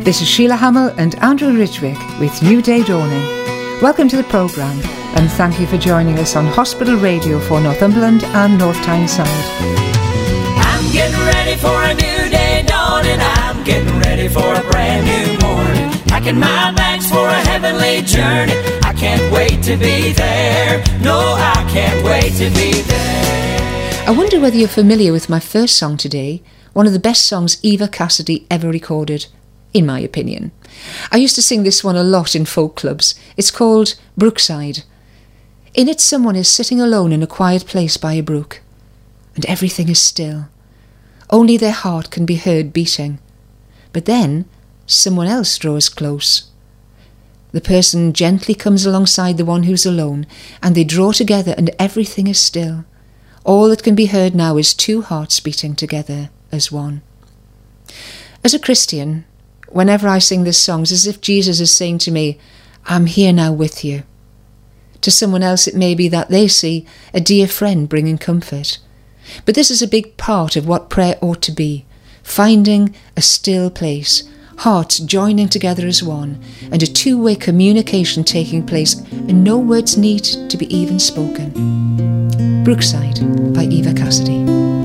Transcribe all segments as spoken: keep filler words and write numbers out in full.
This is Sheila Hamill and Andrew Ridgwick with New Day Dawning. Welcome to the programme and thank you for joining us on Hospital Radio for Northumberland and North Tyneside. I'm getting ready for a new day dawning. I'm getting ready for a brand new morning. Packing my bags for a heavenly journey. I can't wait to be there. No, I can't wait to be there. I wonder whether you're familiar with my first song today, one of the best songs Eva Cassidy ever recorded, in my opinion. I used to sing this one a lot in folk clubs. It's called Brookside. In it, someone is sitting alone in a quiet place by a brook, and everything is still. Only their heart can be heard beating. But then, someone else draws close. The person gently comes alongside the one who's alone, and they draw together and everything is still. All that can be heard now is two hearts beating together as one. As a Christian, whenever I sing this song, it's as if Jesus is saying to me, I'm here now with you. To someone else it may be that they see a dear friend bringing comfort. But this is a big part of what prayer ought to be, finding a still place, hearts joining together as one, and a two-way communication taking place, and no words need to be even spoken. Brookside by Eva Cassidy.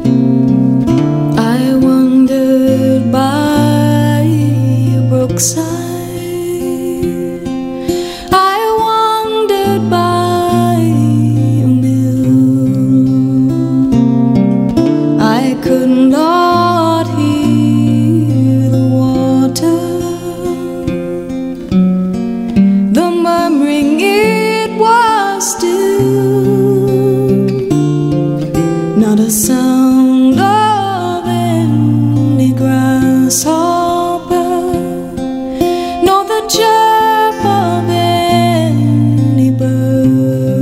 I wandered by Brookside, I wandered by a mill. I could not hear the water, the murmuring it was still, not a sound of any grasshopper, nor the chirp of any bird,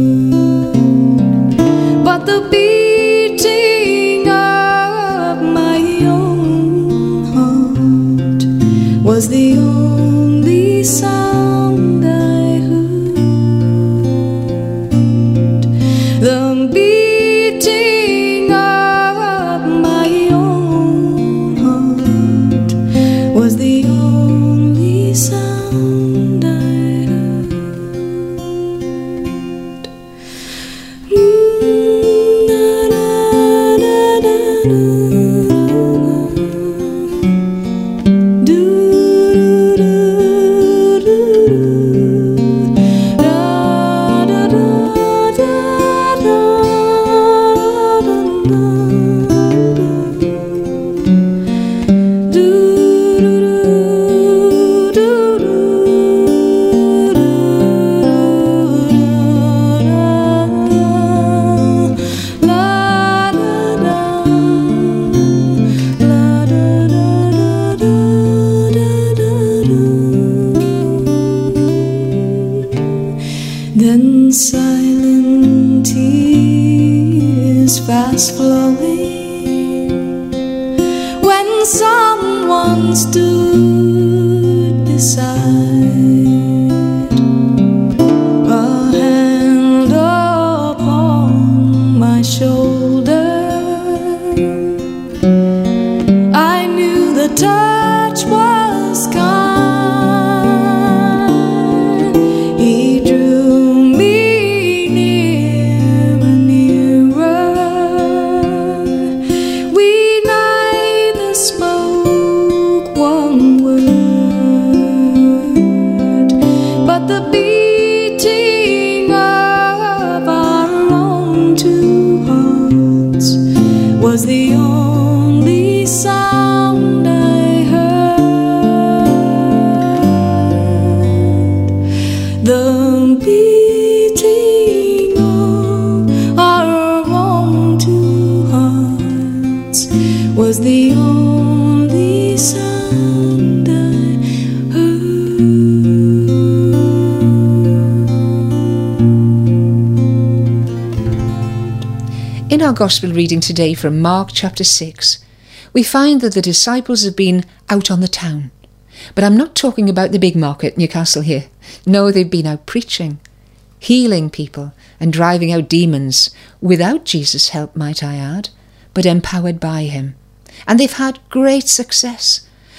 but the beating of my own heart was the only sound I heard. The beating of my own heart was the only sound I heard. Then silent tears fast flowing, when someone stood beside, a hand upon my shoulder. I knew the touch was kind. He drew me nearer, nearer. We neither spoke one word, but the beating of our own two hearts was the only sound I heard. The beating of our own two hearts was the only sound I heard. In our Gospel reading today from Mark chapter six, we find that the disciples have been out on the town. But I'm not talking about the big market, Newcastle here. No, they've been out preaching, healing people and driving out demons, without Jesus' help, might I add, but empowered by him. And they've had great success.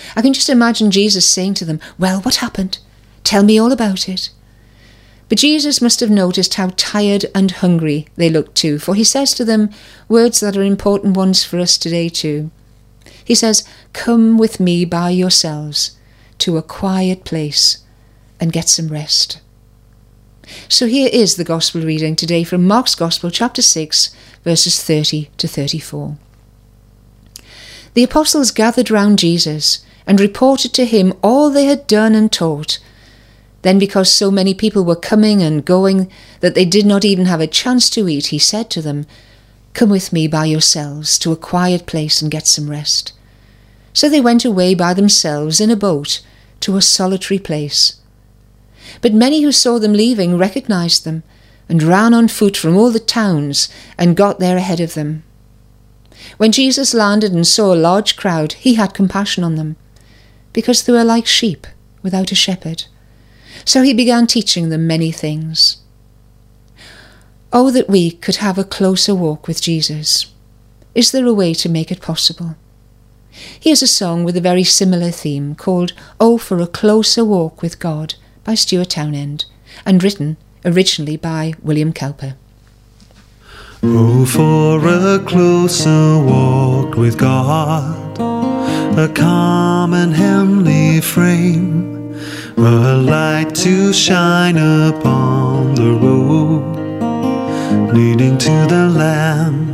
I can just imagine Jesus saying to them, "Well, what happened? Tell me all about it." But Jesus must have noticed how tired and hungry they looked too, for he says to them words that are important ones for us today too. He says, "Come with me by yourselves to a quiet place and get some rest." So here is the Gospel reading today from Mark's Gospel, chapter six, verses thirty to thirty-four. The apostles gathered round Jesus and reported to him all they had done and taught. Then, because so many people were coming and going that they did not even have a chance to eat, he said to them, "Come with me by yourselves to a quiet place and get some rest." So they went away by themselves in a boat to a solitary place. But many who saw them leaving recognized them and ran on foot from all the towns and got there ahead of them. When Jesus landed and saw a large crowd, he had compassion on them, because they were like sheep without a shepherd. So he began teaching them many things. Oh, that we could have a closer walk with Jesus. Is there a way to make it possible? Here's a song with a very similar theme called "Oh, for a Closer Walk with God" by Stuart Townend, and written originally by William Cowper. Oh, for a closer walk with God, a calm and heavenly frame, a light to shine upon the road leading to the Lamb.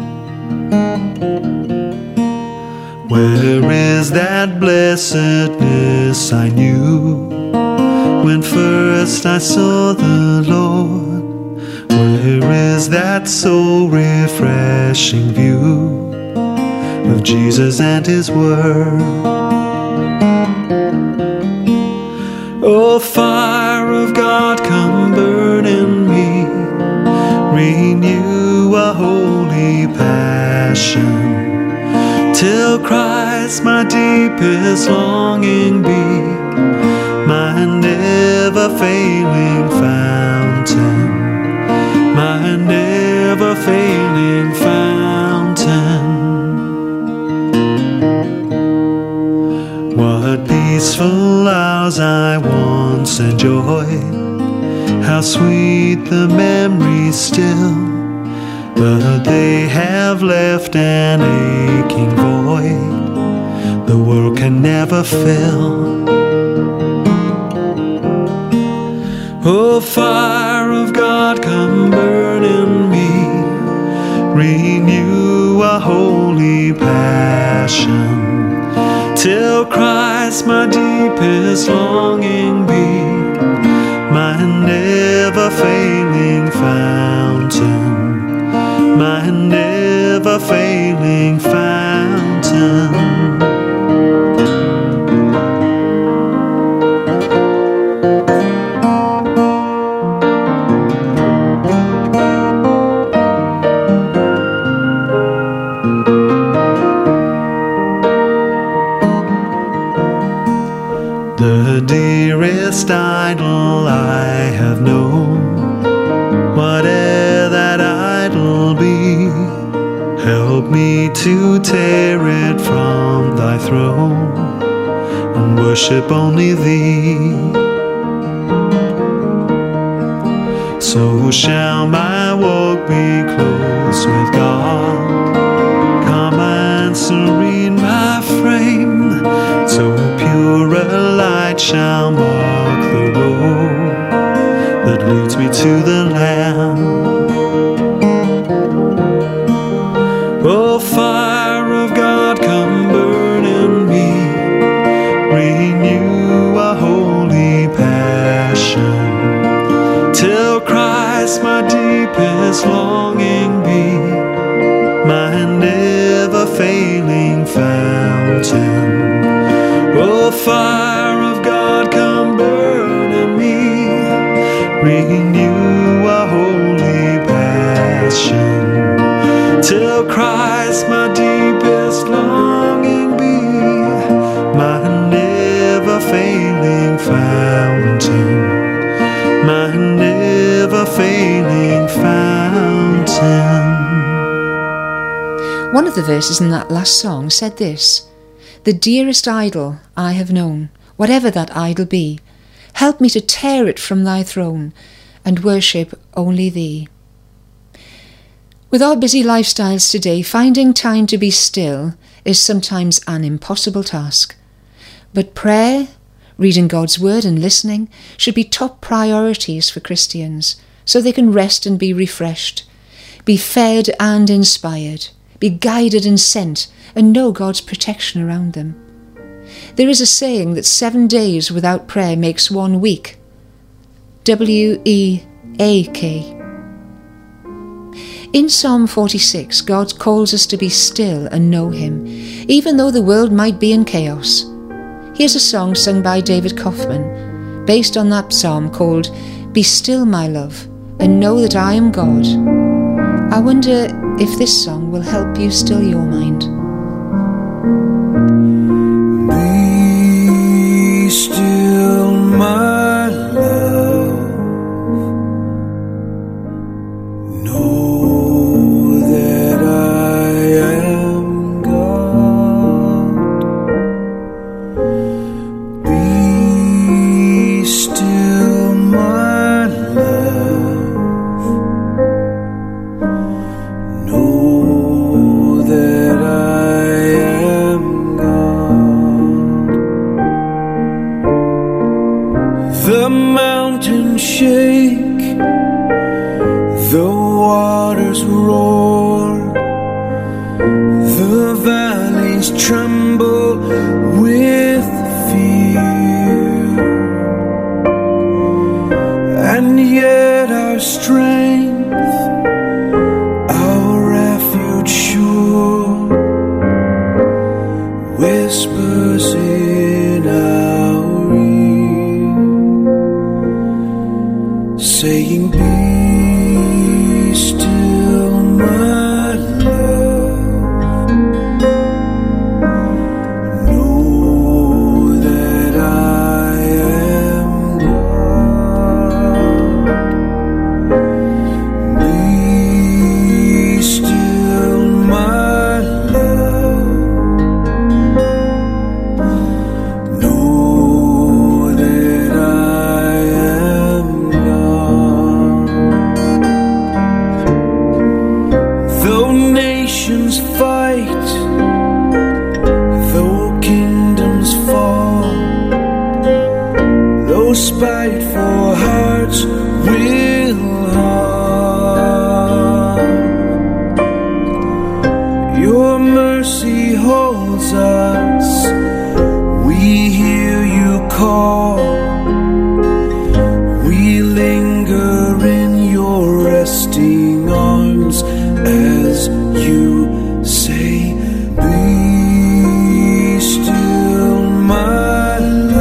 Where is that blessedness I knew when first I saw the Lord? Where is that soul refreshing view of Jesus and his word? Oh, fire of God, come burn in me, renew a holy passion, till Christ my deepest longing be, my never-failing fountain, my never-failing fountain. What peaceful hours I once enjoyed, how sweet the memories still, but they have left an aching void the world can never fill. Oh, fire of God, come burn in me, renew a holy passion, till Christ my deepest longing be, my never-failing fountain, my never-failing fountain. The dearest idol I have known, whate'er that idol be, help me to tear it from thy throne and worship only thee. So shall my walk be close with God, calm and serene my frame, so pure a light shall mark the road that leads me to the Lamb. Oh, fire of God, come burn in me, renew a holy passion, till Christ my deepest longing be, my never-failing fountain. Oh, fire of God, come burn in me, renew a holy passion, till Christ my deepest longing be, my never-failing fountain, my never-failing fountain. One of the verses in that last song said this: the dearest idol I have known, whatever that idol be, help me to tear it from thy throne and worship only thee. With our busy lifestyles today, finding time to be still is sometimes an impossible task. But prayer, reading God's word and listening should be top priorities for Christians, so they can rest and be refreshed, be fed and inspired, be guided and sent, and know God's protection around them. There is a saying that seven days without prayer makes one week. W E A K. In Psalm forty-six, God calls us to be still and know him, even though the world might be in chaos. Here's a song sung by David Kaufman, based on that psalm, called Be Still, My Love, and Know That I Am God. I wonder if this song will help you still your mind. Be still, my love. Know that I am God. Be still, my love. Know that I am God. The mountains shake, the waters roar, the valleys tremble with fear, and yet our strength, our refuge sure, whispers in our ear, saying, Be still, my love. Know that I am God. Be still, my love. Know that I am God. Though nations fight, though kingdoms fall, though spiteful hearts will harm, your mercy holds us. We hear you call. We linger in your resting arms as you say, Be still, my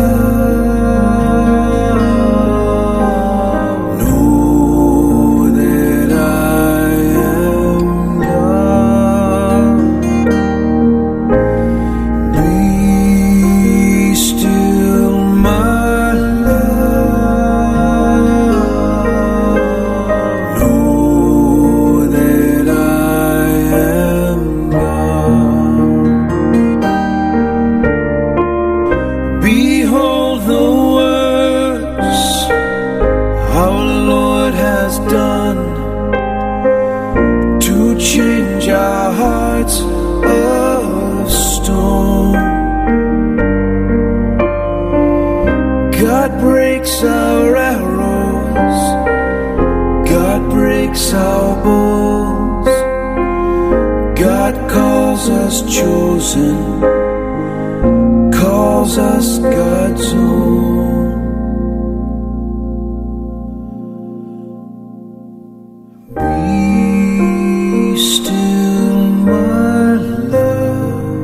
love. Know that I am God. Be still, my love. Know that I am God. Behold the works our Lord has done to change our hearts of stone. God breaks our arrows, God breaks our bows, God calls us chosen, calls us God's own. Be still, my love.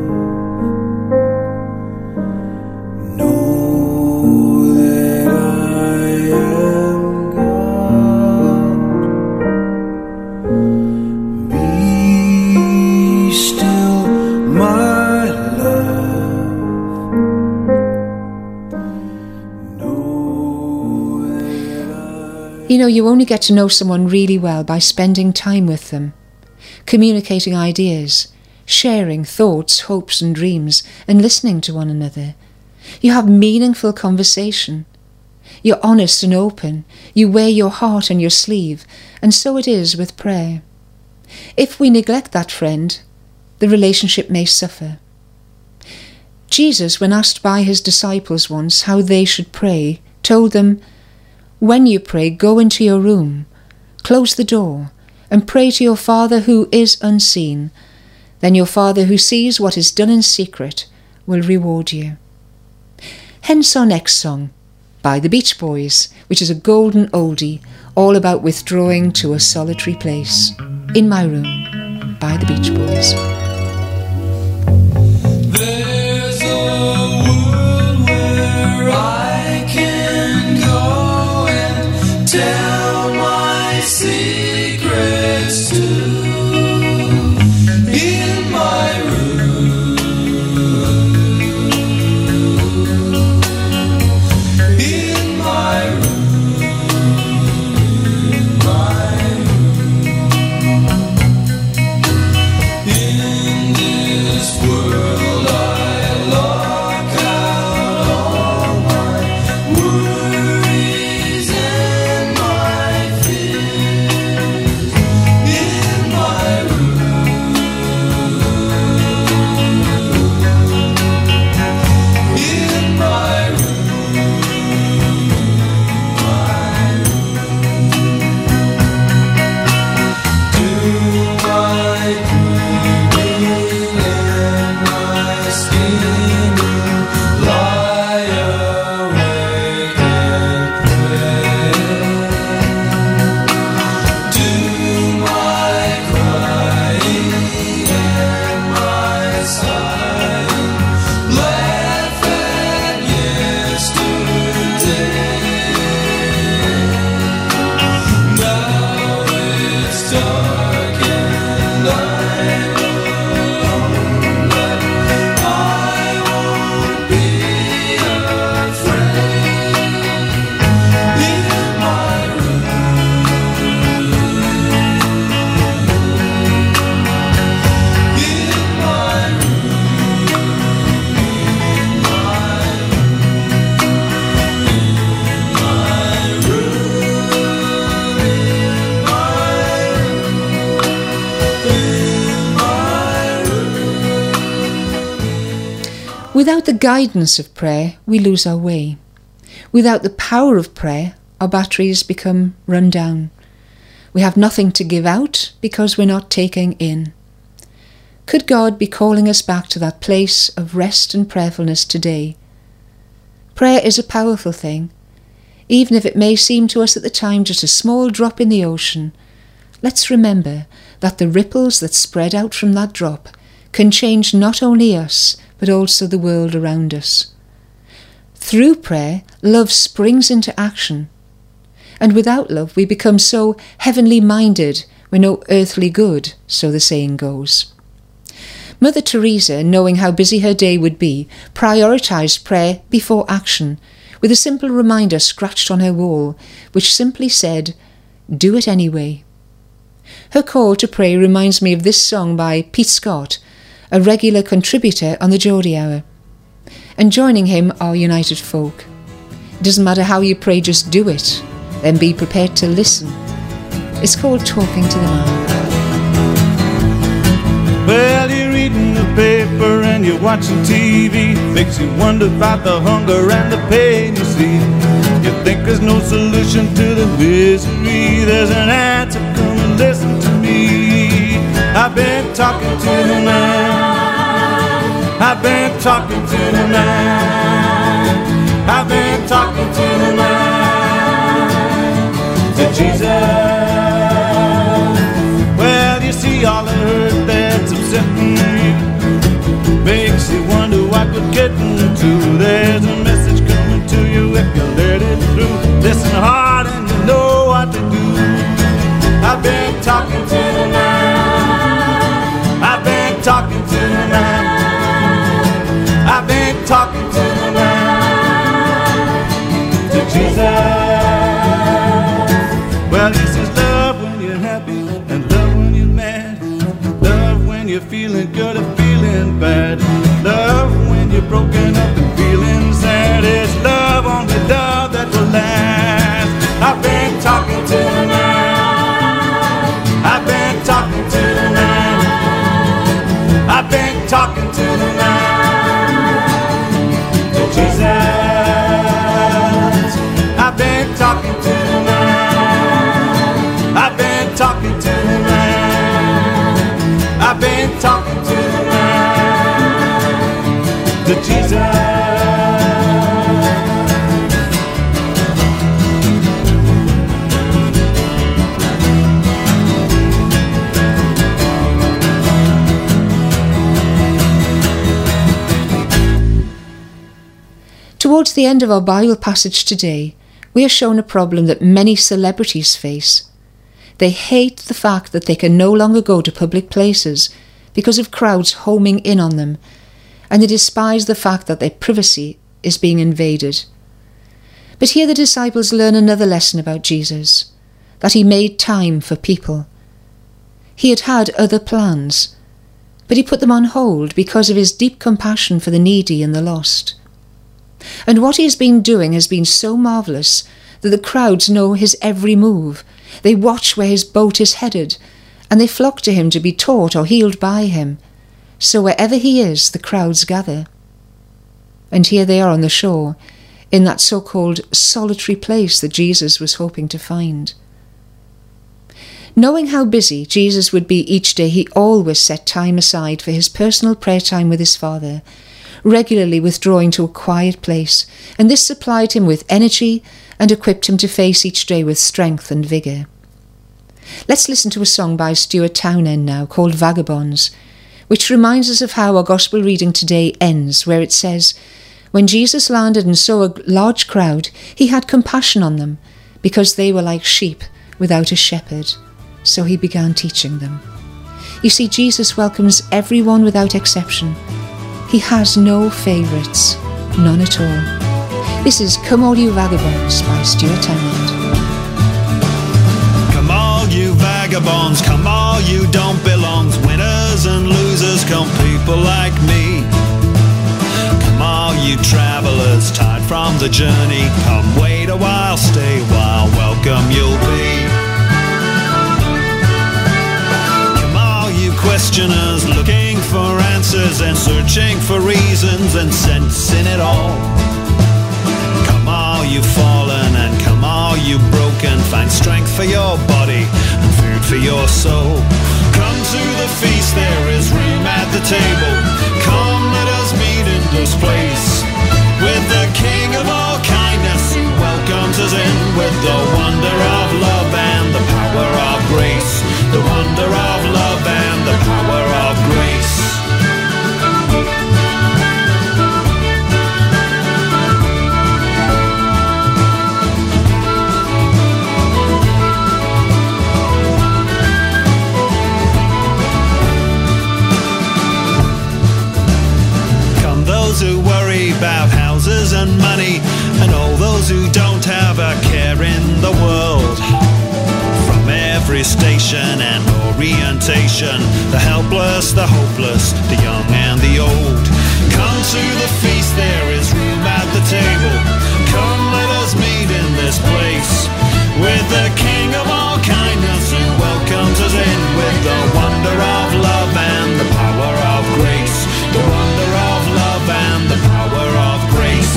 Know that I am God. Be still, my love. Know that I You know, you only get to know someone really well by spending time with them, communicating ideas, sharing thoughts, hopes and dreams, and listening to one another. You have meaningful conversation. You're honest and open. You wear your heart on your sleeve, and so it is with prayer. If we neglect that friend, the relationship may suffer. Jesus, when asked by his disciples once how they should pray, told them, "When you pray, go into your room, close the door, and pray to your Father who is unseen. Then your Father who sees what is done in secret will reward you." Hence our next song, by the Beach Boys, which is a golden oldie, all about withdrawing to a solitary place. In My Room, by the Beach Boys. There's a world where I can go and tell my secrets to. In my room, in my room, my in this world I lock out all my worries and my fears. In my room, in my room, my do my breathing and my scheming, lie awake and pray. Do my crying and my sighing, laugh at yesterday. Now it's dark and I'm alone, but I won't be afraid. In my room, in my room, in my Without the guidance of prayer, we lose our way. Without the power of prayer, our batteries become run down. We have nothing to give out because we're not taking in. Could God be calling us back to that place of rest and prayerfulness today? Prayer is a powerful thing. Even if it may seem to us at the time just a small drop in the ocean, let's remember that the ripples that spread out from that drop can change not only us, but also the world around us. Through prayer, love springs into action. And without love, we become so heavenly minded, we're no earthly good, so the saying goes. Mother Teresa, knowing how busy her day would be, prioritised prayer before action, with a simple reminder scratched on her wall, which simply said, "Do it anyway." Her call to pray reminds me of this song by Pete Scott, a regular contributor on the Geordie Hour. And joining him are United Folk. It doesn't matter how you pray, just do it. Then be prepared to listen. It's called Talking to the Man. Well, you're reading the paper and you're watching T V. Makes you wonder about the hunger and the pain you see. You think there's no solution to the misery. There's an answer, come and listen to me. I've been talking to the man. I've been talking to the man. I've been talking to the man. To Jesus. Well, you see all the hurt that's upsetting you. Makes you wonder what we're getting to. There's a message coming to you if you let it through. Listen hard and you know what to do. I've been talking to the man. I've been talking to the man. I've been talking to the man. To Jesus. Well, this is love when you're happy and love when you're mad. Love when you're feeling good you're broken up in feelings, that is love, only love that will last. I've been talking to the night. I've been talking to the night. I've been talking to the night. To Jesus. I've been talking to the night. I've been talking to the night. I've been talking to the night. To Jesus. Towards the end of our Bible passage today, we are shown a problem that many celebrities face. They hate the fact that they can no longer go to public places because of crowds homing in on them, and they despise the fact that their privacy is being invaded. But here the disciples learn another lesson about Jesus, that he made time for people. He had had other plans, but he put them on hold because of his deep compassion for the needy and the lost. And what he has been doing has been so marvellous that the crowds know his every move. They watch where his boat is headed, and they flock to him to be taught or healed by him. So wherever he is, the crowds gather. And here they are on the shore, in that so-called solitary place that Jesus was hoping to find. Knowing how busy Jesus would be each day, he always set time aside for his personal prayer time with his Father, regularly withdrawing to a quiet place, and this supplied him with energy and equipped him to face each day with strength and vigour. Let's listen to a song by Stuart Townend now, called Vagabonds, which reminds us of how our Gospel reading today ends, where it says, "When Jesus landed and saw a large crowd, he had compassion on them, because they were like sheep without a shepherd. So he began teaching them." You see, Jesus welcomes everyone without exception. He has no favourites, none at all. This is Come All You Vagabonds by Stuart Townend. Come all you vagabonds, come all you don't belongs, winners and losers, come people like me. Come all you travellers, tired from the journey, come wait a while, stay a while, welcome you'll be. Come all you questioners, looking for answers and searching for reasons and sense in it all. Come all you fallen and come all you broken, find strength for your body and food for your soul. Come to the feast, there is room at the table. Come, let us meet in this place with the King of all kindness who welcomes us in with the wonder of love and the power of grace. The wonder of love and the power of grace. Who worry about houses and money, and all those who don't have a care in the world. From every station and orientation, the helpless, the hopeless, the young and the old. Come to the feast, there is room at the table. Come, let us meet in this place with the King of all kindness who welcomes us in with the wonder of love and the power of grace. The wonder of love and the power of grace.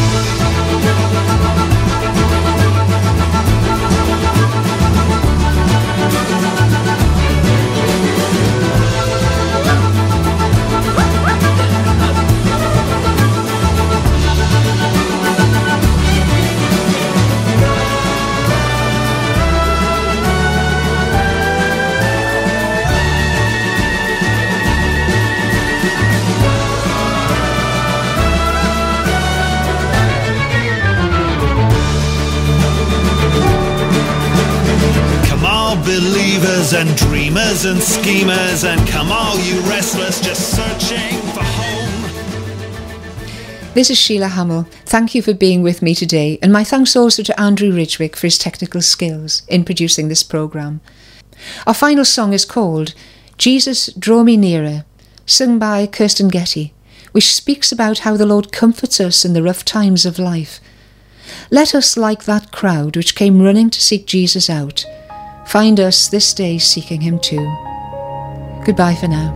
Believers and dreamers and schemers, and come all you restless just searching for home. This is Sheila Hamill. Thank you for being with me today, and my thanks also to Andrew Ridgwick for his technical skills in producing this programme. Our final song is called Jesus Draw Me Nearer, sung by Kirsten Getty, which speaks about how the Lord comforts us in the rough times of life. Let us, like that crowd which came running to seek Jesus out, find us this day seeking him too. Goodbye for now.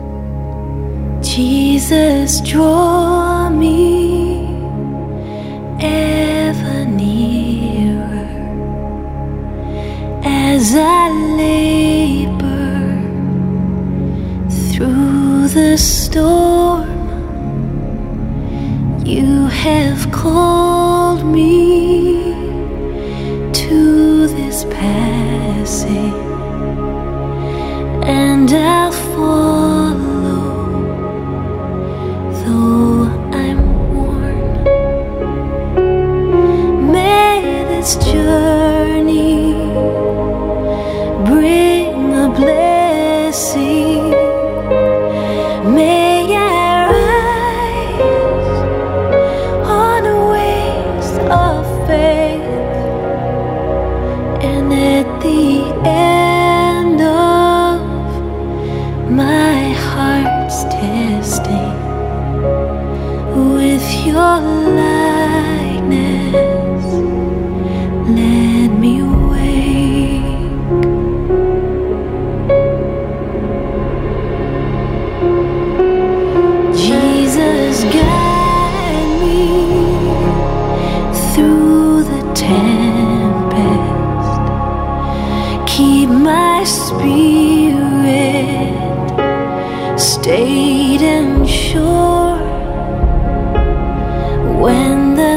Jesus, draw me ever nearer as I labor through the storm. You have called me to this passage, and I'll follow, though I'm worn. May this journey bring a blessing. May I rise on wings of faith, and at the end of my heart's testing, with your likeness, let me wake. Jesus, guide me through the tempest. Keep my spirit stayed and sure. When the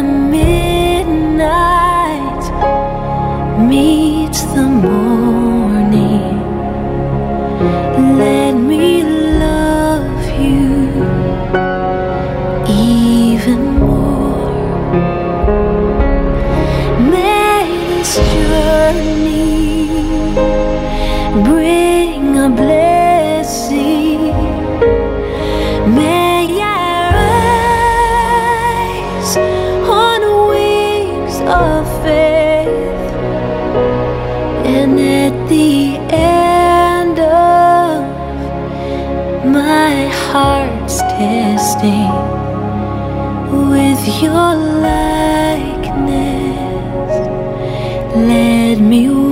midnight meets the morning, let me love you even more. May this journey bring a blessing. May I rise on wings of faith, and at the end of my heart's testing, with your likeness, let me